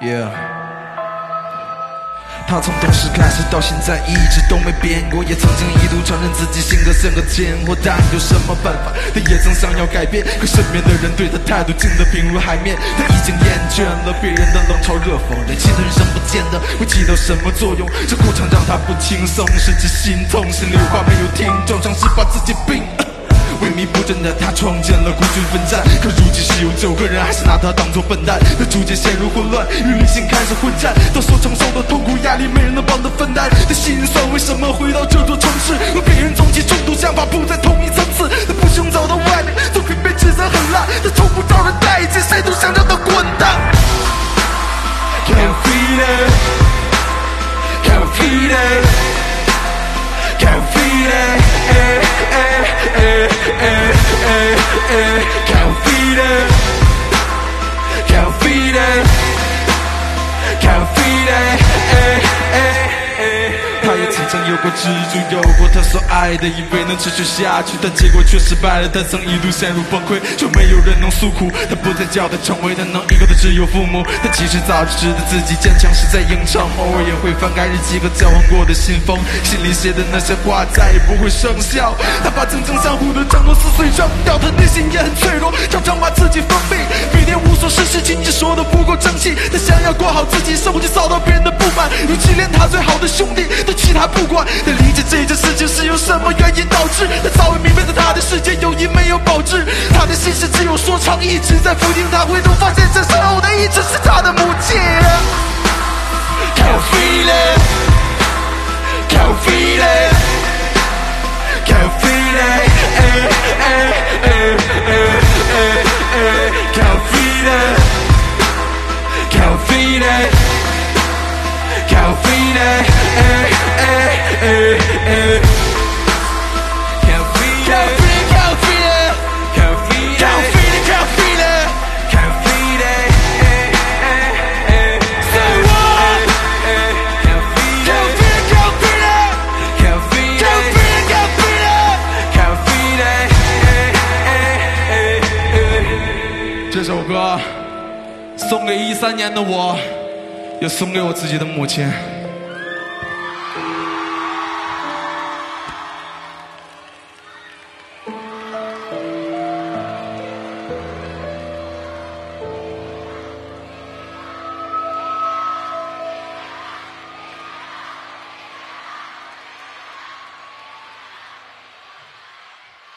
Yeah， 他从懂事开始到现在一直都没变过，也曾经一度承认自己性格像个贱货，但有什么办法？他也曾想要改变，可身边的人对他态度静得平如海面。他已经厌倦了别人的冷嘲热讽，连亲的人生不见得会起到什么作用。这过程让他不轻松，甚至心痛，心里话没有听众，尝试把自己病。萎靡不振的他创建了孤军奋战，可如今是有9个人还是拿他当作笨蛋。他逐渐陷入混乱，与理性开始混战，他所承受的痛苦压力没人能帮他分担。他心酸为什么回到这座城市，和别人总起冲突，想法不在同一层次。他不想走到外面，总会被指责很烂，他从不招人待见，谁都想让他滚蛋。Can't feel it, can't feel it, can't feel it, can't feel it, can't feel it, can't feel it. 他也曾经有过执着，有过他所爱的，以为能持续下去，但结果却失败了。他曾一度陷入崩溃，却没有人能诉苦。他不再叫他成为他能依靠的只有父母。他其实早就知道自己坚强是在硬撑，偶尔也会翻开日记和交换过的信封，心里写的那些话再也不会生效。他把曾经相互的承诺撕碎扔掉，他内心也很脆弱，常常把自己封闭，每天无所事事，情只说的不够争气。他想要过好自己生活，却遭到别人的不满，如今连他最好的兄弟都其他不管。他理解这件事情是由什么原因导致，他早已明白在他的世界友谊没有保质，他的心事只有说唱一直在否定他，回头发现这身后的一直是他的母亲。Can't feel it, can't feel it, can't feel it, can't feel it, can't feel it, can't feel it, can't feel it, can't feel it, can't feel it, can't feel it, can't feel it, can't feel it. Say what? Can't feel it, can't feel it, can't feel it, can't feel it, can't feel it. 这首歌送给13年的我，也送给我自己的母亲。